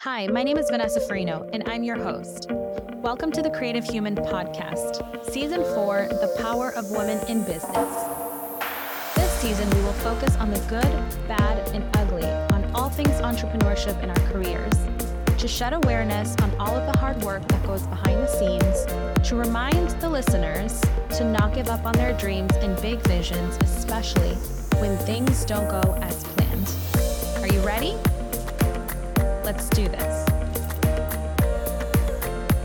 Hi, my name is Vanessa Farino, and I'm your host. Welcome to the Creative Human Podcast, Season 4, The Power of Women in Business. This season, we will focus on the good, bad, and ugly on all things entrepreneurship in our careers, to shed awareness on all of the hard work that goes behind the scenes, to remind the listeners to not give up on their dreams and big visions, especially when things don't go as planned. Are you ready? Let's do this.